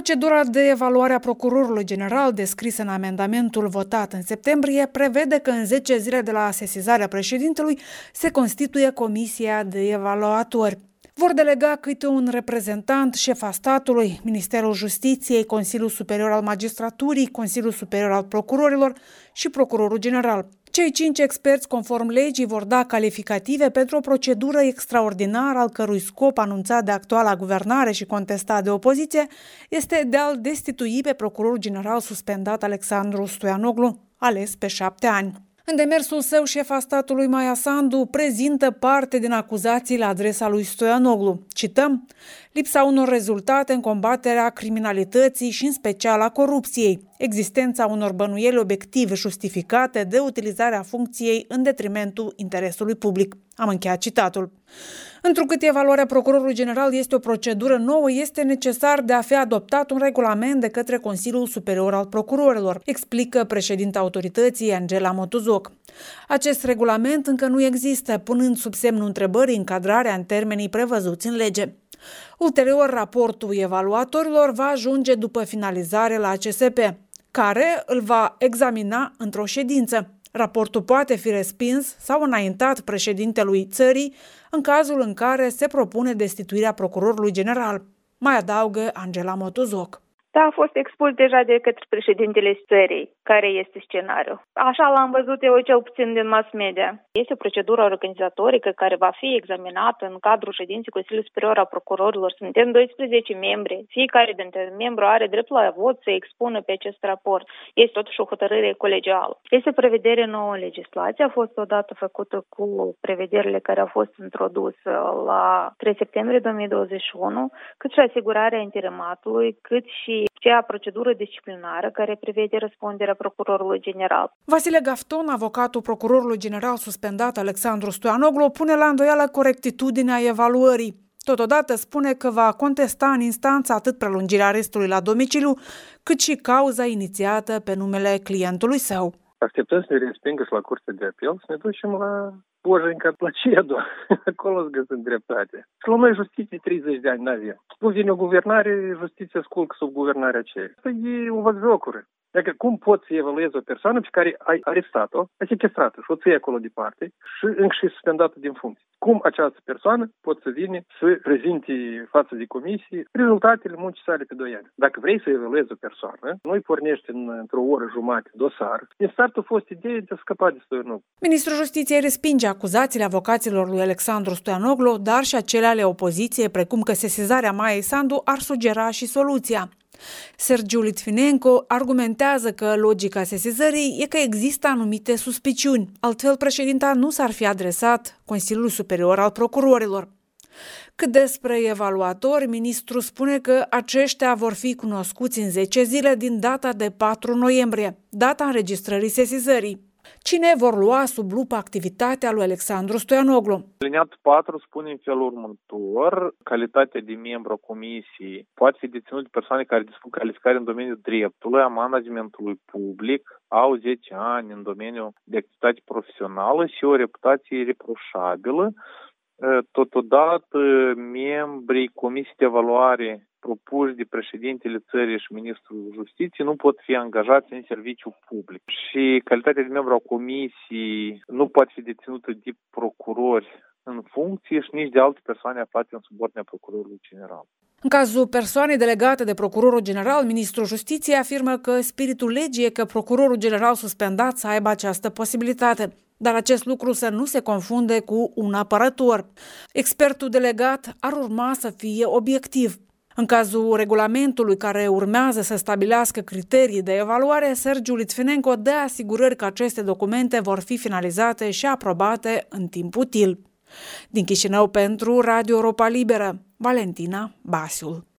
Procedura de evaluare a procurorului general descrisă în amendamentul votat în septembrie prevede că în 10 zile de la sesizarea președintelui se constituie comisia de evaluatori. Vor delega câte un reprezentant șefa statului, Ministerul Justiției, Consiliul Superior al Magistraturii, Consiliul Superior al Procurorilor și Procurorul General. Cei 5 experți, conform legii, vor da calificative pentru o procedură extraordinară al cărui scop anunțat de actuala guvernare și contestat de opoziție este de a-l destitui pe procurorul general suspendat Alexandru Stoianoglu, ales pe 7 ani. În demersul său, șefa statului Maia Sandu prezintă parte din acuzații la adresa lui Stoianoglu. Cităm: lipsa unor rezultate în combaterea criminalității și în special a corupției, existența unor bănuieli obiective justificate de utilizarea funcției în detrimentul interesului public. Am încheiat citatul. Întrucât evaluarea procurorului general este o procedură nouă, este necesar de a fi adoptat un regulament de către Consiliul Superior al Procurorilor, explică președinta autorității Angela Motuzoc. Acest regulament încă nu există, punând sub semnul întrebării încadrarea în termenii prevăzuți în lege. Ulterior, raportul evaluatorilor va ajunge după finalizare la CSP, care îl va examina într-o ședință. Raportul poate fi respins sau înaintat președintelui țării în cazul în care se propune destituirea procurorului general, mai adaugă Angela Motuzoc. Da, a fost expus deja de către președintele țării, care este scenariul. Așa l-am văzut eu cel puțin din mass media. Este o procedură organizatorică care va fi examinată în cadrul ședinței Consiliului Superior al Procurorilor. Suntem 12 membri. Fiecare dintre membru are dreptul la vot să expună pe acest raport. Este totuși o hotărâre colegială. Este prevedere nouă în legislație. A fost odată făcută cu prevederile care au fost introduse la 3 septembrie 2021, cât și asigurarea interimatului, cât și cea procedură disciplinară care prevede răspunderea procurorului general. Vasile Gafton, avocatul procurorului general suspendat Alexandru Stoianoglu, pune la îndoială corectitudinea evaluării. Totodată spune că va contesta în instanță atât prelungirea arestului la domiciliu, cât și cauza inițiată pe numele clientului său. Așteptăm să ne respingă și la Curtea de Apel, să ne ducem la Bojenca Placedo. Acolo îți găsim dreptate. Și la noi justiție 30 de ani n-avem. Nu vine o guvernare, justiția sculcă sub guvernarea aceea. Asta e un văzjocură. Adică cum poți să evaluezi o persoană pe care ai arestat-o, ai sequestrat-o și o ții acolo departe și încă și suspendată din funcție? Cum această persoană poate să vină să prezinte față de comisie rezultatele muncii sale pe 2 ani? Dacă vrei să evaluezi o persoană, nu-i pornești într-o oră jumătate dosar. Din start a fost ideea de a scăpa de Stoianoglu. Ministrul Justiției respinge acuzațiile avocaților lui Alexandru Stoianoglu, dar și acele ale opoziției, precum că sesizarea Maiei Sandu ar sugera și soluția. Sergiu Litvinenko argumentează că logica sesizării e că există anumite suspiciuni, altfel președinta nu s-ar fi adresat Consiliului Superior al Procurorilor. Cât despre evaluatori, ministrul spune că aceștia vor fi cunoscuți în 10 zile din data de 4 noiembrie, data înregistrării sesizării. Cine vor lua sub lupă activitatea lui Alexandru Stoianoglu? Aliniatul 4 spune în felul următor: calitatea de membru a comisiei poate fi deținut de persoane care dispun calificare în domeniul dreptului, a managementului public, au 10 ani în domeniul de activitate profesională și o reputație ireproșabilă. Totodată, membrii Comisiei de Evaluare propuși de președintele țării și ministrul Justiției nu pot fi angajați în serviciu public. Și calitatea de membru a comisiei nu poate fi deținută de procurori în funcție și nici de alte persoane aflate în subordinea procurorului general. În cazul persoanei delegate de procurorul general, ministrul Justiției afirmă că spiritul legii e că procurorul general suspendat să aibă această posibilitate. Dar acest lucru să nu se confunde cu un apărător. Expertul delegat ar urma să fie obiectiv. În cazul regulamentului care urmează să stabilească criterii de evaluare, Sergiu Litvinenko dă asigurări că aceste documente vor fi finalizate și aprobate în timp util. Din Chișinău pentru Radio Europa Liberă, Valentina Basiul.